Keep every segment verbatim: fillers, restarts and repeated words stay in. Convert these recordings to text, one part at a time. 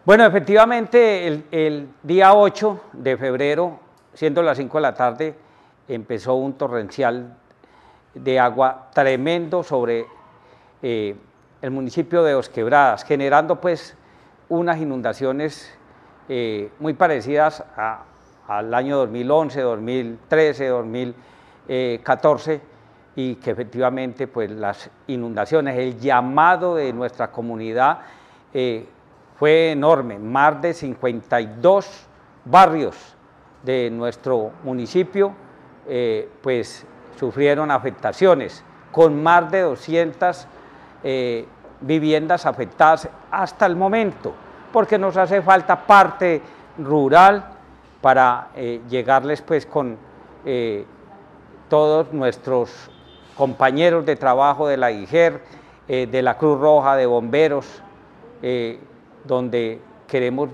Bueno, efectivamente, el, el día ocho de febrero, siendo las cinco de la tarde, empezó un torrencial de agua tremendo sobre eh, el municipio de Dos Quebradas, generando pues unas inundaciones eh, muy parecidas a, al año dos mil once, dos mil trece, dos mil catorce, y que efectivamente pues las inundaciones, el llamado de nuestra comunidad eh, fue enorme. Más de cincuenta y dos barrios de nuestro municipio eh, pues sufrieron afectaciones, con más de doscientas eh, viviendas afectadas hasta el momento, porque nos hace falta parte rural para eh, llegarles pues con eh, todos nuestros compañeros de trabajo de la I G E R, eh, de la Cruz Roja, de bomberos, eh, donde queremos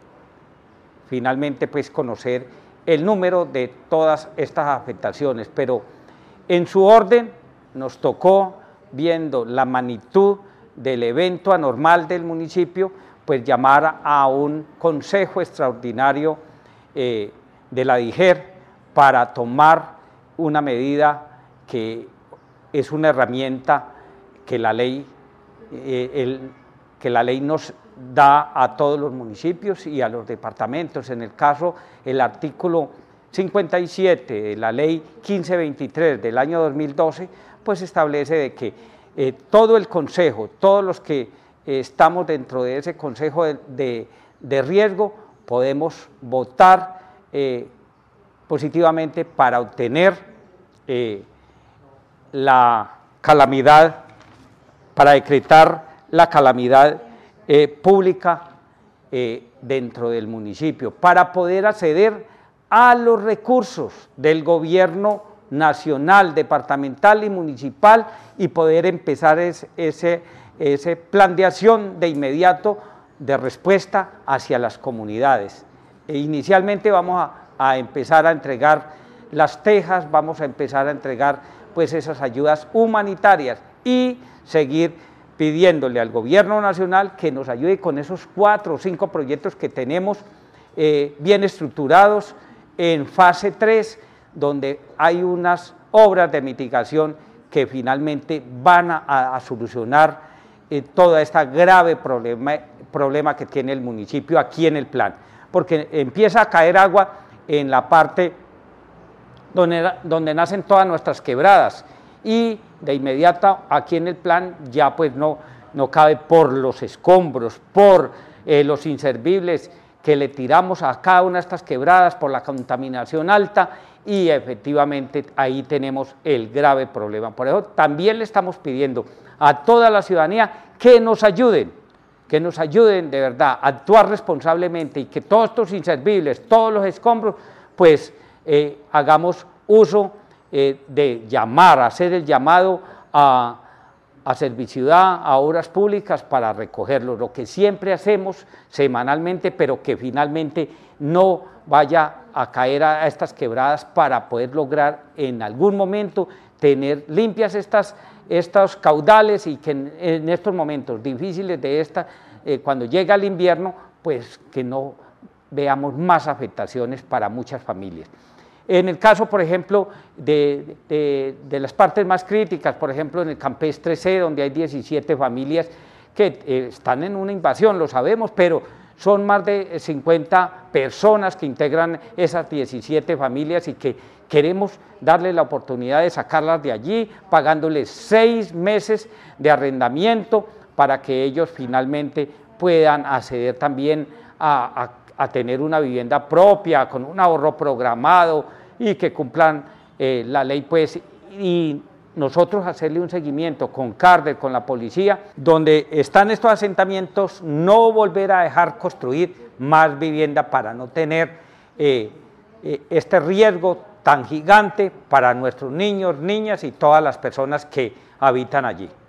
finalmente pues conocer el número de todas estas afectaciones, pero en su orden nos tocó, viendo la magnitud del evento anormal del municipio, pues llamar a un consejo extraordinario eh, de la I G E R para tomar una medida que es una herramienta que la ley, eh, el, que la ley nos da a todos los municipios y a los departamentos. En el caso, el artículo cincuenta y siete de la ley quince veintitrés del año dos mil doce, pues establece de que eh, todo el consejo, todos los que eh, estamos dentro de ese consejo de, de, de riesgo, podemos votar eh, positivamente para obtener eh, la calamidad, para decretar la calamidad eh, pública eh, dentro del municipio, para poder acceder a los recursos del gobierno nacional, departamental y municipal, y poder empezar ese, ese, ese plan de acción de inmediato de respuesta hacia las comunidades. E inicialmente vamos a, a empezar a entregar las tejas, vamos a empezar a entregar pues esas ayudas humanitarias y seguir pidiéndole al gobierno nacional que nos ayude con esos cuatro o cinco proyectos que tenemos eh, bien estructurados en fase tres, donde hay unas obras de mitigación que finalmente van a, a solucionar eh, toda esta grave problema, problema que tiene el municipio aquí en el plan, porque empieza a caer agua en la parte donde, donde nacen todas nuestras quebradas, y de inmediato aquí en el plan ya pues no, no cabe por los escombros, por eh, los inservibles que le tiramos a cada una de estas quebradas, por la contaminación alta, y efectivamente ahí tenemos el grave problema. Por eso también le estamos pidiendo a toda la ciudadanía que nos ayuden, que nos ayuden de verdad a actuar responsablemente, y que todos estos inservibles, todos los escombros, pues eh, hagamos uso eh, de llamar, hacer el llamado a, a Serviciudad, a obras públicas para recogerlos, lo que siempre hacemos semanalmente, pero que finalmente no vaya a caer a estas quebradas, para poder lograr en algún momento tener limpias estas, estos caudales, y que en, en estos momentos difíciles de esta, eh, cuando llega el invierno, pues que no veamos más afectaciones para muchas familias. En el caso, por ejemplo, de, de, de las partes más críticas, por ejemplo, en el Campestre C, donde hay diecisiete familias que eh, están en una invasión, lo sabemos, pero son más de cincuenta personas que integran esas diecisiete familias, y que queremos darles la oportunidad de sacarlas de allí, pagándoles seis meses de arrendamiento, para que ellos finalmente puedan acceder también a, a a tener una vivienda propia, con un ahorro programado, y que cumplan eh, la ley, pues, y nosotros hacerle un seguimiento con Carder, con la policía, donde están estos asentamientos, no volver a dejar construir más vivienda para no tener eh, eh, este riesgo tan gigante para nuestros niños, niñas y todas las personas que habitan allí.